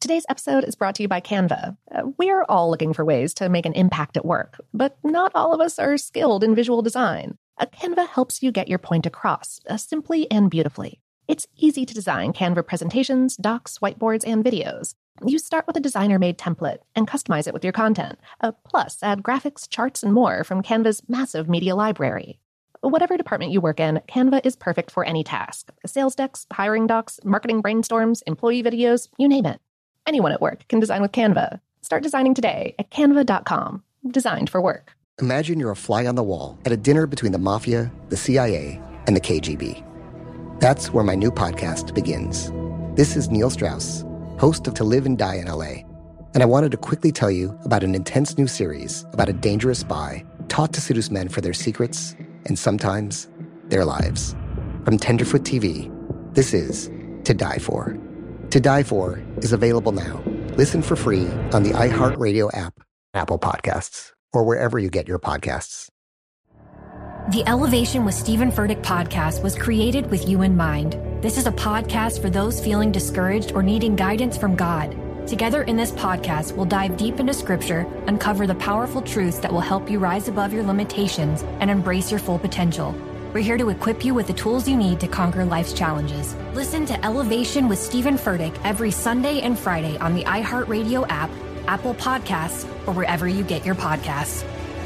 Today's episode is brought to you by Canva. We're all looking for ways to make an impact at work, but not all of us are skilled in visual design. Canva helps you get your point across, simply and beautifully. It's easy to design Canva presentations, docs, whiteboards, and videos. You start with a designer-made template and customize it with your content. Plus, add graphics, charts, and more from Canva's massive media library. Whatever department you work in, Canva is perfect for any task. Sales decks, hiring docs, marketing brainstorms, employee videos, you name it. Anyone at work can design with Canva. Start designing today at canva.com. Designed for work. Imagine you're a fly on the wall at a dinner between the mafia, the CIA, and the KGB. That's where my new podcast begins. This is Neil Strauss, host of To Live and Die in LA, and I wanted to quickly tell you about an intense new series about a dangerous spy taught to seduce men for their secrets and sometimes their lives. From Tenderfoot TV, this is To Die For. To Die For is available now. Listen for free on the iHeartRadio app, Apple Podcasts, or wherever you get your podcasts. The Elevation with Stephen Furtick podcast was created with you in mind. This is a podcast for those feeling discouraged or needing guidance from God. Together in this podcast, we'll dive deep into Scripture, uncover the powerful truths that will help you rise above your limitations and embrace your full potential. We're here to equip you with the tools you need to conquer life's challenges. Listen to Elevation with Stephen Furtick every Sunday and Friday on the iHeartRadio app, Apple Podcasts, or wherever you get your podcasts.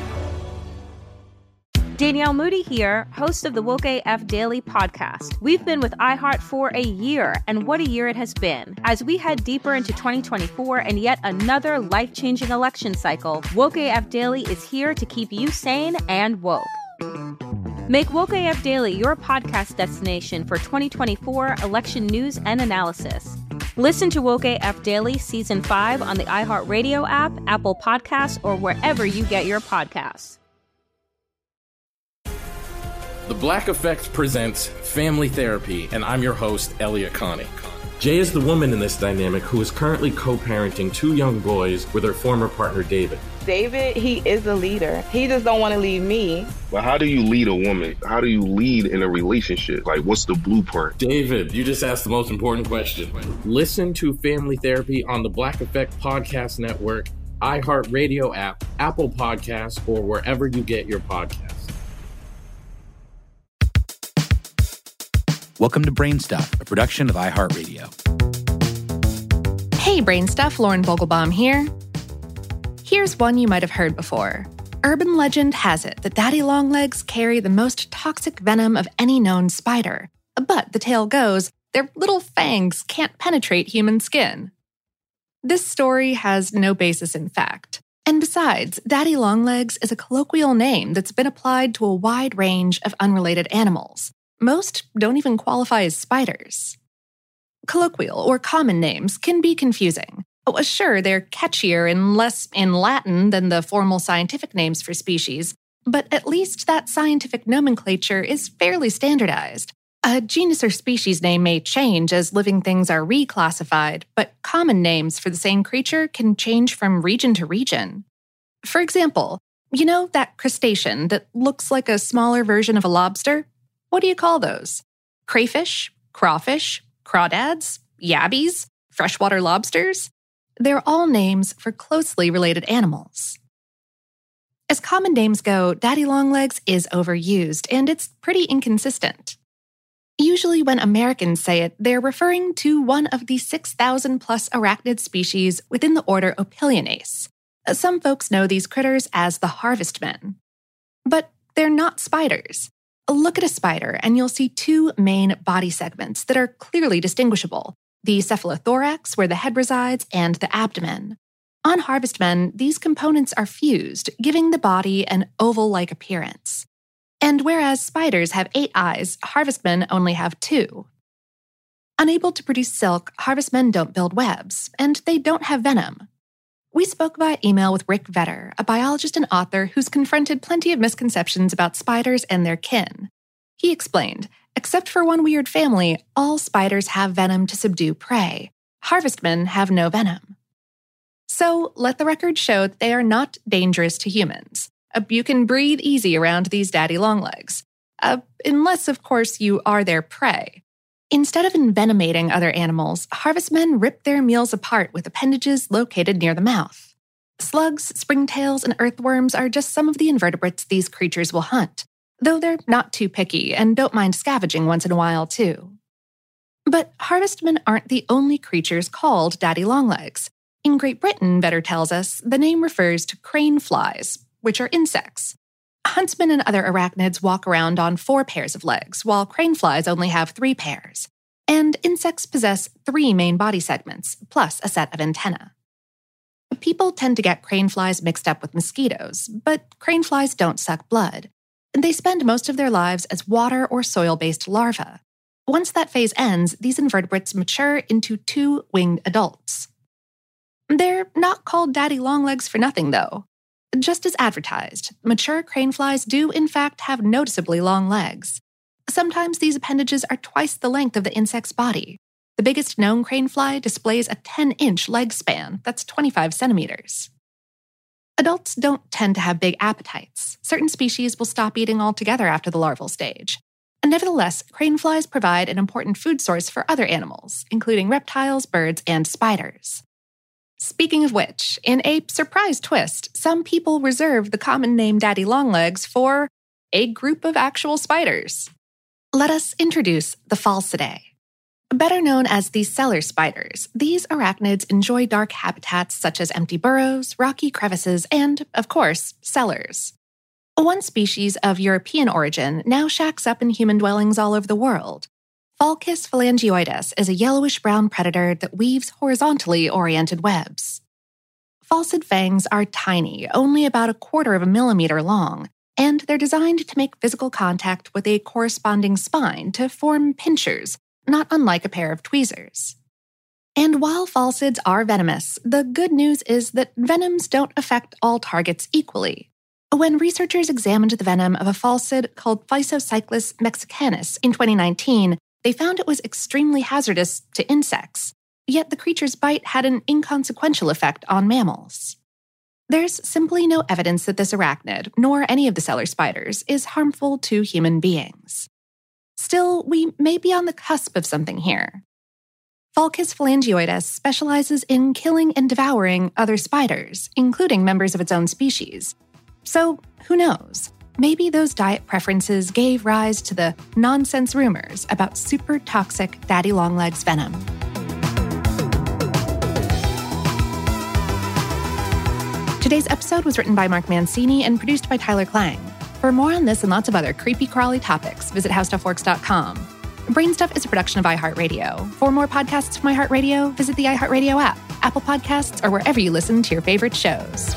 Danielle Moody here, host of the Woke AF Daily podcast. We've been with iHeart for a year, and what a year it has been. As we head deeper into 2024 and yet another life-changing election cycle, Woke AF Daily is here to keep you sane and woke. Make Woke AF Daily your podcast destination for 2024 election news and analysis. Listen to Woke AF Daily Season 5 on the iHeartRadio app, Apple Podcasts, or wherever you get your podcasts. The Black Effect presents Family Therapy, and I'm your host, Elliot Connie. Jay is the woman in this dynamic who is currently co-parenting 2 young boys with her former partner, David. David, he is a leader. He just don't want to leave me. But how do you lead a woman? How do you lead in a relationship? Like, what's the blueprint? David, you just asked the most important question. Listen to Family Therapy on the Black Effect Podcast Network, iHeartRadio app, Apple Podcasts, or wherever you get your podcasts. Welcome to Brainstuff, a production of iHeartRadio. Hey, Brainstuff, Lauren Vogelbaum here. Here's one you might have heard before. Urban legend has it that daddy longlegs carry the most toxic venom of any known spider. But the tale goes, their little fangs can't penetrate human skin. This story has no basis in fact. And besides, daddy longlegs is a colloquial name that's been applied to a wide range of unrelated animals. Most don't even qualify as spiders. Colloquial or common names can be confusing. Sure, they're catchier and less in Latin than the formal scientific names for species, but at least that scientific nomenclature is fairly standardized. A genus or species name may change as living things are reclassified, but common names for the same creature can change from region to region. For example, you know that crustacean that looks like a smaller version of a lobster? What do you call those? Crayfish, crawfish, crawdads, yabbies, freshwater lobsters? They're all names for closely related animals. As common names go, daddy longlegs is overused, and it's pretty inconsistent. Usually when Americans say it, they're referring to one of the 6,000-plus arachnid species within the order Opilionace. Some folks know these critters as the harvestmen. But they're not spiders. Look at a spider and you'll see 2 main body segments that are clearly distinguishable: the cephalothorax, where the head resides, and the abdomen. On harvestmen, these components are fused, giving the body an oval-like appearance. And whereas spiders have 8 eyes, harvestmen only have 2. Unable to produce silk, harvestmen don't build webs, and they don't have venom. We spoke via email with Rick Vetter, a biologist and author who's confronted plenty of misconceptions about spiders and their kin. He explained, except for one weird family, all spiders have venom to subdue prey. Harvestmen have no venom. So let the record show that they are not dangerous to humans. You can breathe easy around these daddy longlegs. Unless, of course, you are their prey. Instead of envenomating other animals, harvestmen rip their meals apart with appendages located near the mouth. Slugs, springtails, and earthworms are just some of the invertebrates these creatures will hunt, though they're not too picky and don't mind scavenging once in a while, too. But harvestmen aren't the only creatures called daddy longlegs. In Great Britain, Vedder tells us, the name refers to crane flies, which are insects. Huntsmen and other arachnids walk around on 4 pairs of legs, while crane flies only have 3 pairs. And insects possess 3 main body segments, plus a set of antennae. People tend to get crane flies mixed up with mosquitoes, but crane flies don't suck blood. They spend most of their lives as water or soil-based larvae. Once that phase ends, these invertebrates mature into 2 winged adults. They're not called daddy longlegs for nothing, though. Just as advertised, mature crane flies do in fact have noticeably long legs. Sometimes these appendages are twice the length of the insect's body. The biggest known crane fly displays a 10-inch leg span, that's 25 centimeters. Adults don't tend to have big appetites. Certain species will stop eating altogether after the larval stage. And nevertheless, crane flies provide an important food source for other animals, including reptiles, birds, and spiders. Speaking of which, in a surprise twist, some people reserve the common name daddy longlegs for a group of actual spiders. Let us introduce the Phalcidae. Better known as the cellar spiders, these arachnids enjoy dark habitats such as empty burrows, rocky crevices, and, of course, cellars. One species of European origin now shacks up in human dwellings all over the world. Phalcis phalangioides is a yellowish-brown predator that weaves horizontally oriented webs. Phalcid fangs are tiny, only about 1/4 millimeter long, and they're designed to make physical contact with a corresponding spine to form pinchers, not unlike a pair of tweezers. And while phalcids are venomous, the good news is that venoms don't affect all targets equally. When researchers examined the venom of a phalcid called Physocyclus mexicanus in 2019, they found it was extremely hazardous to insects, yet the creature's bite had an inconsequential effect on mammals. There's simply no evidence that this arachnid, nor any of the cellar spiders, is harmful to human beings. Still, we may be on the cusp of something here. Phalcis phalangioides specializes in killing and devouring other spiders, including members of its own species. So, who knows? Maybe those diet preferences gave rise to the nonsense rumors about super toxic daddy longlegs venom. Today's episode was written by Mark Mancini and produced by Tyler Klang. For more on this and lots of other creepy crawly topics, visit howstuffworks.com. Brainstuff is a production of iHeartRadio. For more podcasts from iHeartRadio, visit the iHeartRadio app, Apple Podcasts, or wherever you listen to your favorite shows.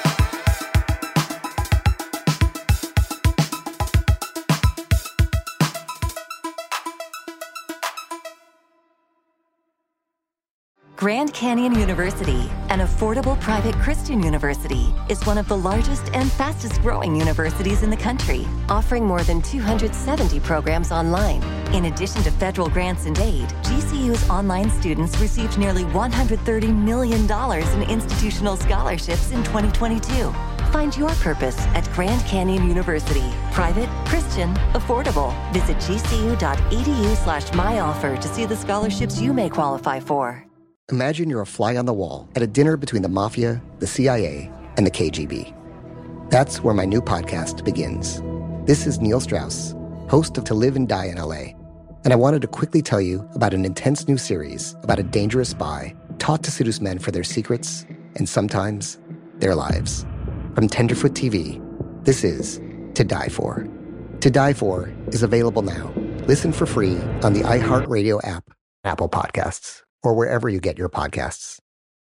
Grand Canyon University, an affordable private Christian university, is one of the largest and fastest-growing universities in the country, offering more than 270 programs online. In addition to federal grants and aid, GCU's online students received nearly $130 million in institutional scholarships in 2022. Find your purpose at Grand Canyon University. Private, Christian, affordable. Visit gcu.edu/myoffer to see the scholarships you may qualify for. Imagine you're a fly on the wall at a dinner between the mafia, the CIA, and the KGB. That's where my new podcast begins. This is Neil Strauss, host of To Live and Die in LA, and I wanted to quickly tell you about an intense new series about a dangerous spy taught to seduce men for their secrets and sometimes their lives. From Tenderfoot TV, this is To Die For. To Die For is available now. Listen for free on the iHeartRadio app, Apple Podcasts, or wherever you get your podcasts.